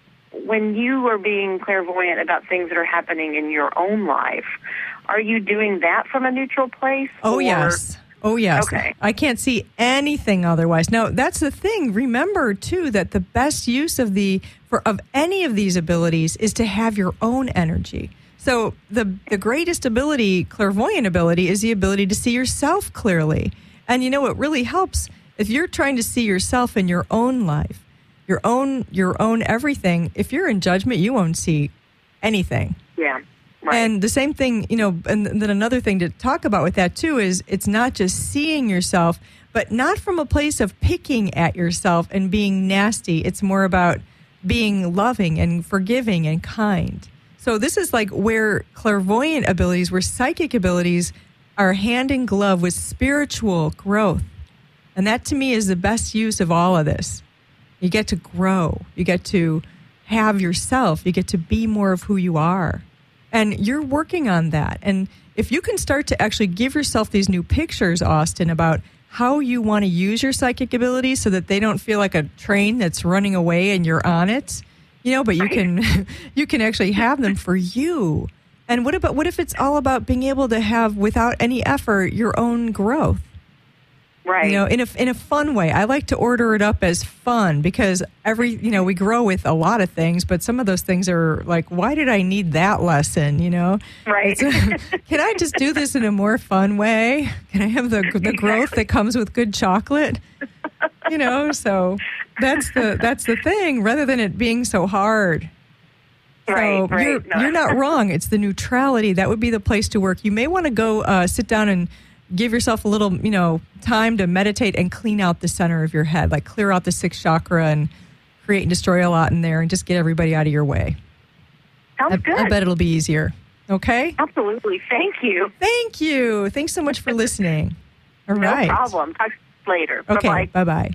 when you are being clairvoyant about things that are happening in your own life, are you doing that from a neutral place? Oh, or? yes. Oh, yes. Okay. I can't see anything otherwise. Now, that's the thing. Remember, too, that the best use of the for of any of these abilities is to have your own energy. So the the greatest ability, clairvoyant ability, is the ability to see yourself clearly. And you know, it really helps if you're trying to see yourself in your own life, your own your own everything. If you're in judgment, you won't see anything. Yeah. Right. And the same thing, you know, and then another thing to talk about with that, too, is it's not just seeing yourself, but not from a place of picking at yourself and being nasty. It's more about being loving and forgiving and kind. So this is like where clairvoyant abilities, where psychic abilities are hand in glove with spiritual growth. And that, to me, is the best use of all of this. You get to grow. You get to have yourself. You get to be more of who you are. And you're working on that. And if you can start to actually give yourself these new pictures, Austin, about how you want to use your psychic abilities so that they don't feel like a train that's running away and you're on it, you know, but you can you can actually have them for you. And what about what if it's all about being able to have, without any effort, your own growth? Right. You know, in a in a fun way. I like to order it up as fun because every, you know, we grow with a lot of things, but some of those things are like, why did I need that lesson, you know? Right. So, can I just do this in a more fun way? Can I have the the growth that comes with good chocolate? You know, so that's the that's the thing, rather than it being so hard. Right, so right. You're, No. you're not wrong. It's the neutrality. That would be the place to work. You may want to go uh, sit down and give yourself a little, you know, time to meditate and clean out the center of your head, like clear out the sixth chakra and create and destroy a lot in there and just get everybody out of your way. Sounds I, good. I bet it'll be easier. Okay? Absolutely. Thank you. Thank you. Thanks so much for listening. All right. No problem. Talk later. Okay. Bye-bye. Bye-bye.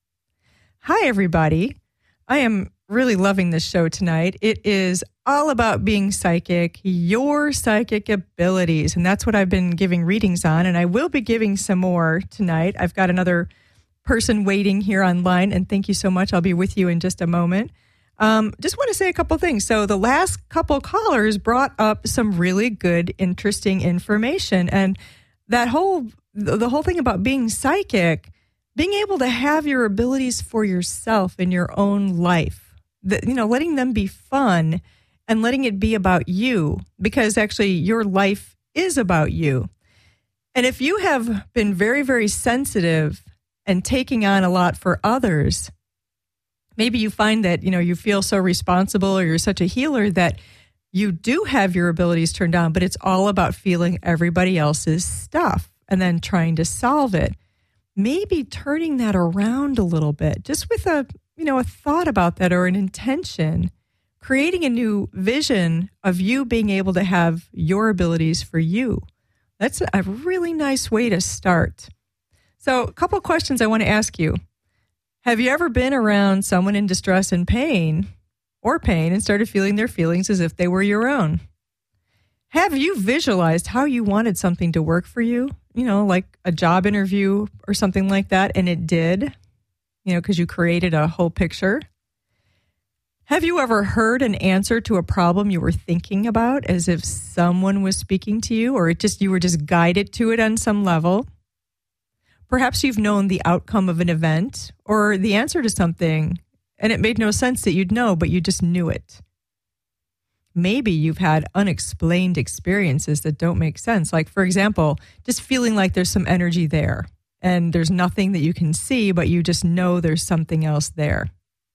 Hi, everybody. I am really loving this show tonight. It is all about being psychic, your psychic abilities. And that's what I've been giving readings on. And I will be giving some more tonight. I've got another person waiting here online. And thank you so much. I'll be with you in just a moment. Um, just want to say a couple things. So the last couple callers brought up some really good, interesting information. And that whole, the whole thing about being psychic, being able to have your abilities for yourself in your own life, that, you know, letting them be fun and letting it be about you, because actually your life is about you. And if you have been very, very sensitive and taking on a lot for others, maybe you find that, you know, you feel so responsible or you're such a healer that you do have your abilities turned on, but it's all about feeling everybody else's stuff and then trying to solve it. Maybe turning that around a little bit, just with a, you know, a thought about that or an intention, creating a new vision of you being able to have your abilities for you. That's a really nice way to start. So a couple questions I want to ask you. Have you ever been around someone in distress and pain or pain and started feeling their feelings as if they were your own? Have you visualized how you wanted something to work for you? You know, like a job interview or something like that, and it did, you know, because you created a whole picture. Have you ever heard an answer to a problem you were thinking about as if someone was speaking to you, or it just you were just guided to it on some level? Perhaps you've known the outcome of an event or the answer to something, and it made no sense that you'd know, but you just knew it. Maybe you've had unexplained experiences that don't make sense. Like, for example, just feeling like there's some energy there and there's nothing that you can see, but you just know there's something else there.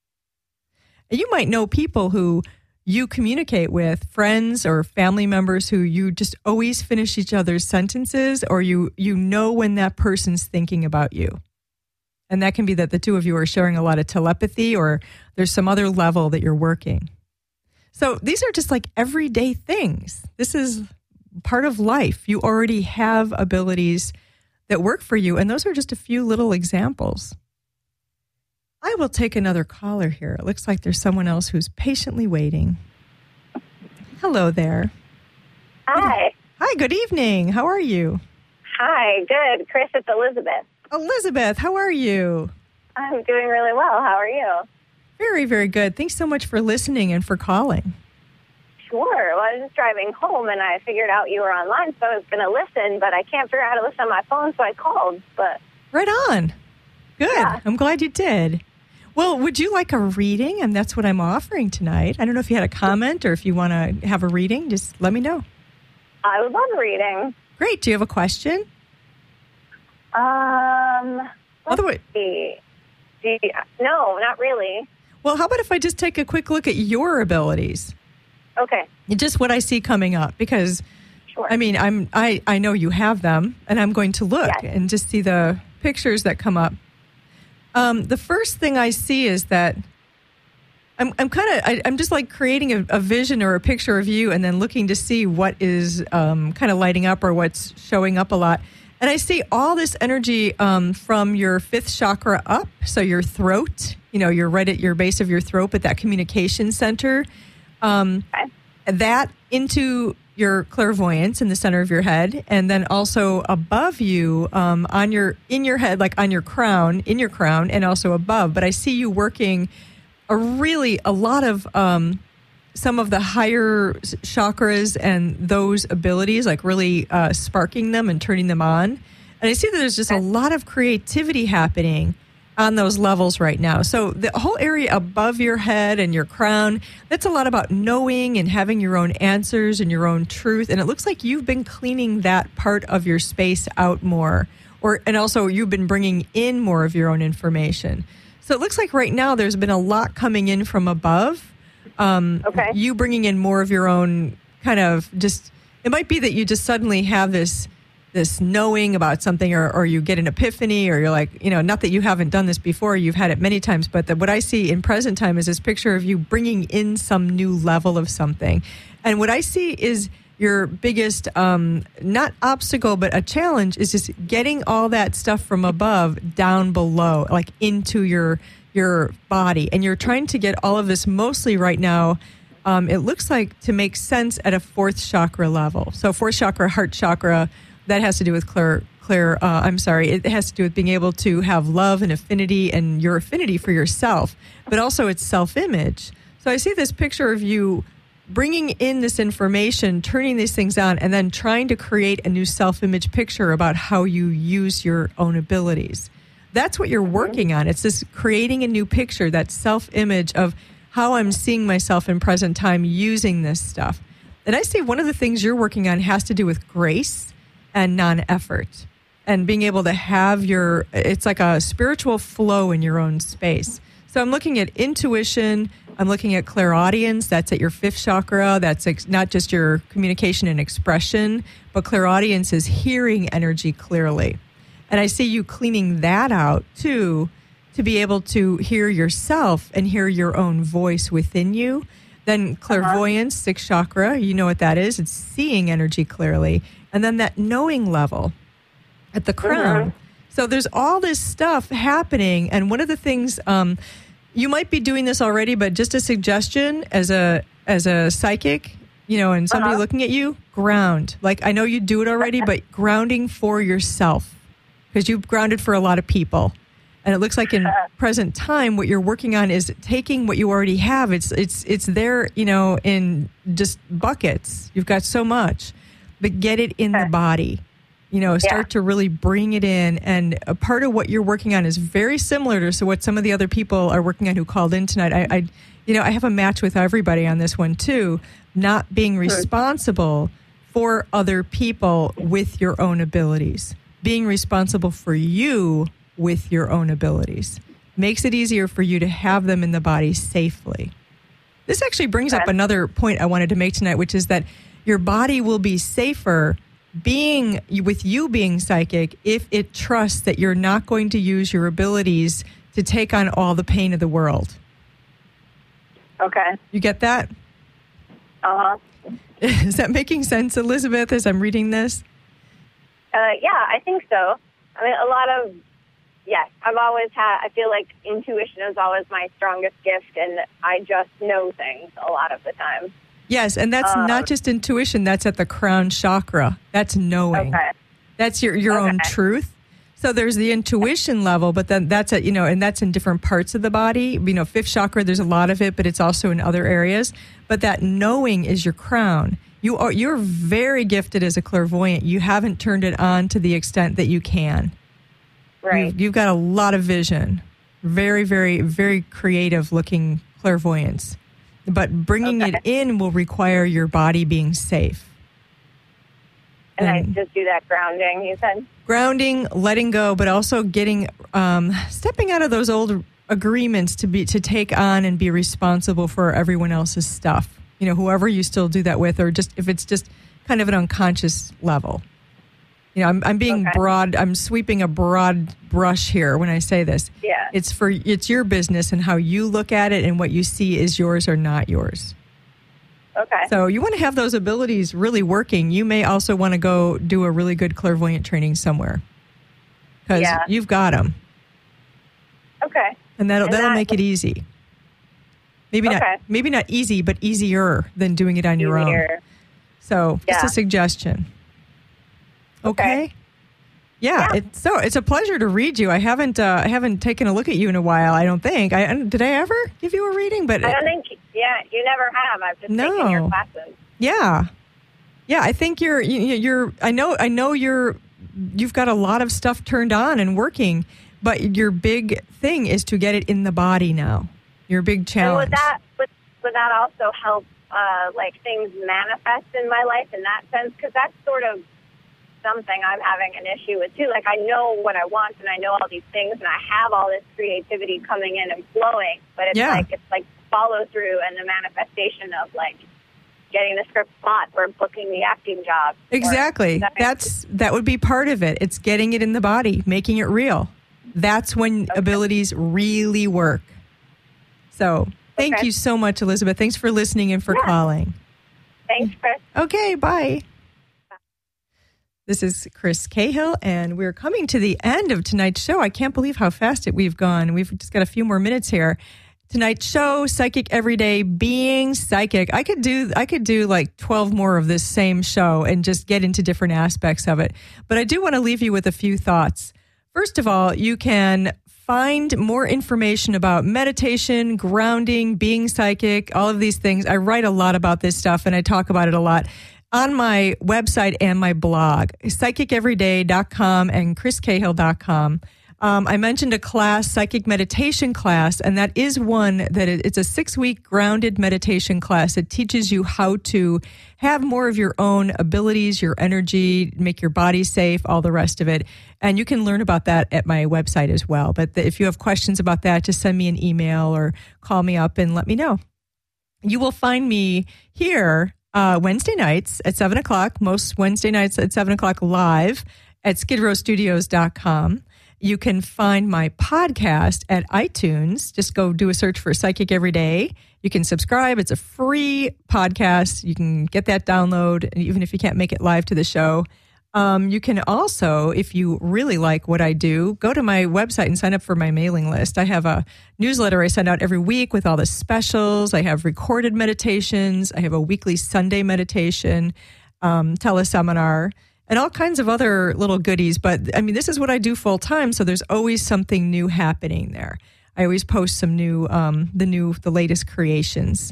And you might know people who you communicate with, friends or family members who you just always finish each other's sentences, or you, you know when that person's thinking about you. And that can be that the two of you are sharing a lot of telepathy, or there's some other level that you're working. So these are just like everyday things. This is part of life. You already have abilities that work for you, and those are just a few little examples. I will take another caller here. It looks like there's someone else who's patiently waiting. Hello there. Hi. Hi, good evening. How are you? Hi, good. Chris, it's Elizabeth. Elizabeth, how are you? I'm doing really well. How are you? Very, very good. Thanks so much for listening and for calling. Sure. Well, I was just driving home, and I figured out you were online, so I was going to listen, but I can't figure out how to listen on my phone, so I called. But Right on. Good. Yeah. I'm glad you did. Well, would you like a reading? And that's what I'm offering tonight. I don't know if you had a comment or if you want to have a reading. Just let me know. I would love reading. Great. Do you have a question? Um, let's Otherwise, see. Do you, no, not really. well, how about if I just take a quick look at your abilities? Okay. Just what I see coming up, because Sure. I mean, I'm I, I know you have them, and I'm going to look Yes. and just see the pictures that come up. Um, the first thing I see is that I'm I'm kind of I'm just like creating a, a vision or a picture of you, and then looking to see what is um, kind of lighting up or what's showing up a lot. And I see all this energy um, from your fifth chakra up, so your throat. You know, you're right at your base of your throat, but that communication center. Um, Okay. That into your clairvoyance in the center of your head, and then also above you, um, on your in your head, like on your crown, in your crown, and also above. But I see you working a really a lot of um, some of the higher chakras and those abilities, like really uh, sparking them and turning them on. And I see that there's just a lot of creativity happening on those levels right now. So the whole area above your head and your crown, that's a lot about knowing and having your own answers and your own truth. And it looks like you've been cleaning that part of your space out more, or and also you've been bringing in more of your own information. So it looks like right now there's been a lot coming in from above. Um, Okay. You bringing in more of your own kind of just, it might be that you just suddenly have this this knowing about something, or, or you get an epiphany, or you're like, you know, not that you haven't done this before, you've had it many times, but the, what I see in present time is this picture of you bringing in some new level of something. And what I see is your biggest, um, not obstacle, but a challenge is just getting all that stuff from above down below, like into your your body. And you're trying to get all of this mostly right now, um, it looks like, to make sense at a fourth chakra level. So fourth chakra, heart chakra, that has to do with clear, clear. Uh, I'm sorry. It has to do with being able to have love and affinity, and your affinity for yourself, but also it's self-image. So I see this picture of you bringing in this information, turning these things on, and then trying to create a new self-image picture about how you use your own abilities. That's what you're working on. It's this creating a new picture, that self-image of how I'm seeing myself in present time using this stuff. And I see one of the things you're working on has to do with grace and non-effort, and being able to have your, it's like a spiritual flow in your own space. So I'm looking at intuition, I'm looking at clairaudience, that's at your fifth chakra, that's ex- not just your communication and expression, but clairaudience is hearing energy clearly. And I see you cleaning that out too, to be able to hear yourself and hear your own voice within you. Then clairvoyance, uh-huh. sixth chakra, you know what that is. It's seeing energy clearly. And then that knowing level at the crown. Mm-hmm. So there's all this stuff happening. And one of the things, um, you might be doing this already, but just a suggestion as a as a psychic, you know, and somebody uh-huh. looking at you, ground. Like, I know you do it already, but grounding for yourself, because you've grounded for a lot of people. And it looks like in present time, what you're working on is taking what you already have. It's it's it's there, you know, in just buckets. You've got so much, but get it in the body. You know, start yeah. to really bring it in. And a part of what you're working on is very similar to what some of the other people are working on who called in tonight. I, I you know, I have a match with everybody on this one too. Not being responsible for other people with your own abilities. Being responsible for you with your own abilities makes it easier for you to have them in the body safely. This actually brings up another point I wanted to make tonight, which is that your body will be safer being with you being psychic if it trusts that you're not going to use your abilities to take on all the pain of the world. Okay. You get that? Uh-huh. Is that making sense, Elizabeth, as I'm reading this? Uh, yeah, I think so. I mean, a lot of, yes, I've always had, I feel like intuition is always my strongest gift, and I just know things a lot of the time. Yes, and that's um, not just intuition, that's at the crown chakra. That's knowing. Okay. That's your, your okay. own truth. So there's the intuition level, but then that's at, you know, and that's in different parts of the body. You know, fifth chakra, there's a lot of it, but it's also in other areas. But that knowing is your crown. You are, you're very gifted as a clairvoyant. You haven't turned it on to the extent that you can. Right. You've, you've got a lot of vision. Very, very, very creative looking clairvoyance. But bringing Okay. it in will require your body being safe. And, And- I just do that grounding, you said? Grounding, letting go, but also getting, um, stepping out of those old agreements to be to take on and be responsible for everyone else's stuff. You know, whoever you still do that with, or just if it's just kind of an unconscious level. You know, I'm, I'm being Okay. broad. I'm sweeping a broad brush here when I say this. Yeah. It's for it's your business and how you look at it, and what you see is yours or not yours. Okay. So you want to have those abilities really working. You may also want to go do a really good clairvoyant training somewhere, because Yeah. you've got them, Okay. and that'll And that'll that- make it easy. Maybe not Okay. maybe not easy, but easier than doing it on your own. Easier. So just Yeah. a suggestion. Okay. Okay. Yeah, Yeah. it's so it's a pleasure to read you. I haven't uh, I haven't taken a look at you in a while. I don't think. I did I ever give you a reading, but I don't think, yeah, you never have. I've just No. taken your classes. yeah, yeah. I think you're you- you're. I know I know you're. You've got a lot of stuff turned on and working, but your big thing is to get it in the body now. Your big And challenge. would that, would, would that also help, uh, like, things manifest in my life in that sense? Because that's sort of something I'm having an issue with, too. Like, I know what I want, and I know all these things, and I have all this creativity coming in and flowing, but it's Yeah. like, it's like follow through and the manifestation of, like, getting the script spot or booking the acting job. Or- Exactly. does that make That's that would be part of it. It's getting it in the body, making it real. That's when abilities really work. So, thank Okay. you so much, Elizabeth. Thanks for listening and for Yeah. calling. Thanks, Chris. Okay, bye. This is Chris Cahill, and we're coming to the end of tonight's show. I can't believe how fast it we've gone. We've just got a few more minutes here. Tonight's show, Psychic Everyday, being psychic. I could do I could do like twelve more of this same show and just get into different aspects of it. But I do want to leave you with a few thoughts. First of all, you can find more information about meditation, grounding, being psychic, all of these things. I write a lot about this stuff, and I talk about it a lot on my website and my blog, psychic everyday dot com and chris cahill dot com. Um, I mentioned a class, psychic meditation class, and that is one that it, it's a six-week grounded meditation class. It teaches you how to have more of your own abilities, your energy, make your body safe, all the rest of it. And you can learn about that at my website as well. But the, if you have questions about that, just send me an email or call me up and let me know. You will find me here uh, Wednesday nights at seven o'clock, most Wednesday nights at seven o'clock live at skid row studios dot com. You can find my podcast at iTunes. Just go do a search for Psychic Everyday. You can subscribe. It's a free podcast. You can get that download, even if you can't make it live to the show. Um, you can also, if you really like what I do, go to my website and sign up for my mailing list. I have a newsletter I send out every week with all the specials. I have recorded meditations. I have a weekly Sunday meditation, um, teleseminar, and all kinds of other little goodies. But I mean, this is what I do full time. So there's always something new happening there. I always post some new, um, the new, the latest creations.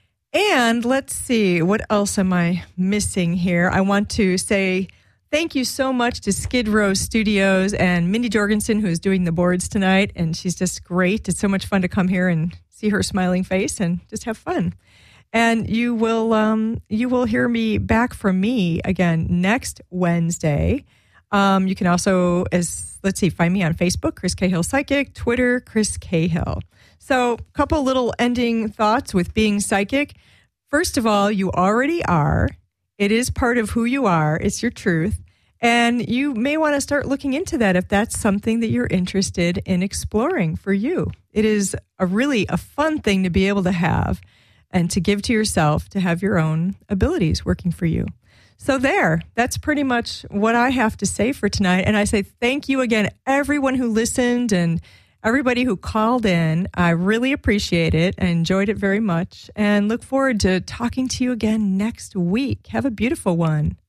And let's see, what else am I missing here? I want to say thank you so much to Skid Row Studios and Mindy Jorgensen, who is doing the boards tonight. And she's just great. It's so much fun to come here and see her smiling face and just have fun. And you will um, you will hear me back from me again next Wednesday. Um, you can also, as let's see, find me on Facebook, Chris Cahill Psychic, Twitter, Chris Cahill. So a couple little ending thoughts with being psychic. First of all, you already are. It is part of who you are. It's your truth. And you may want to start looking into that if that's something that you're interested in exploring for you. It is a really a fun thing to be able to have and to give to yourself, to have your own abilities working for you. So there, that's pretty much what I have to say for tonight. And I say thank you again, everyone who listened and everybody who called in. I really appreciate it. I enjoyed it very much and look forward to talking to you again next week. Have a beautiful one.